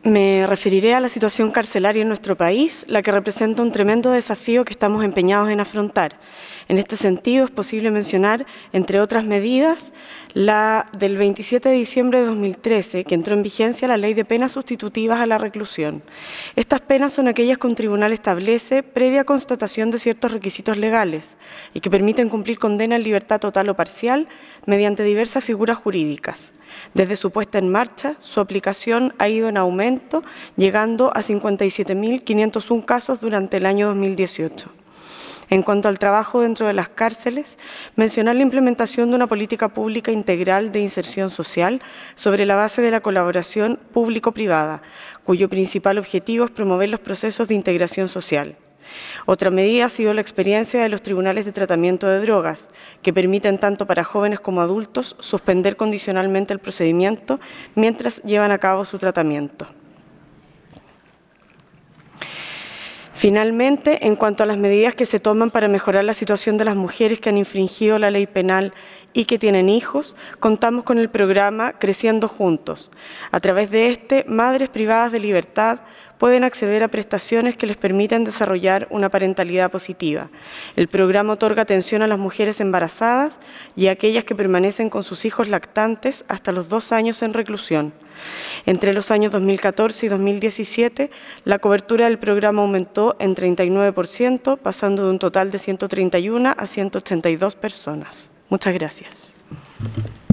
Me referiré a la situación carcelaria en nuestro país, la que representa un tremendo desafío que estamos empeñados en afrontar. En este sentido, es posible mencionar, entre otras medidas, la del 27 de diciembre de 2013, que entró en vigencia la Ley de Penas Sustitutivas a la Reclusión. Estas penas son aquellas que un tribunal establece previa constatación de ciertos requisitos legales y que permiten cumplir condena en libertad total o parcial mediante diversas figuras jurídicas. Desde su puesta en marcha, su aplicación ha ido en aumento, llegando a 57.501 casos durante el año 2018. En cuanto al trabajo dentro de las cárceles, mencionar la implementación de una política pública integral de inserción social sobre la base de la colaboración público-privada, cuyo principal objetivo es promover los procesos de integración social. Otra medida ha sido la experiencia de los tribunales de tratamiento de drogas, que permiten tanto para jóvenes como adultos suspender condicionalmente el procedimiento mientras llevan a cabo su tratamiento. Finalmente, en cuanto a las medidas que se toman para mejorar la situación de las mujeres que han infringido la ley penal y que tienen hijos, contamos con el programa Creciendo Juntos. A través de este, madres privadas de libertad pueden acceder a prestaciones que les permiten desarrollar una parentalidad positiva. El programa otorga atención a las mujeres embarazadas y a aquellas que permanecen con sus hijos lactantes hasta los 2 años en reclusión. Entre los años 2014 y 2017, la cobertura del programa aumentó en 39%, pasando de un total de 131 a 182 personas. Muchas gracias.